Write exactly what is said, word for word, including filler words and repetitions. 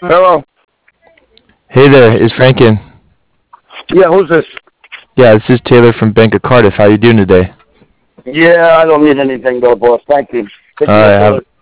Hello. Hey there, is Frank in? Yeah, who's this? Yeah, this is Taylor from Bank of Cardiff. How you doing today? Yeah, I don't need anything though, boss. Thank you. Pick All me up right, have later.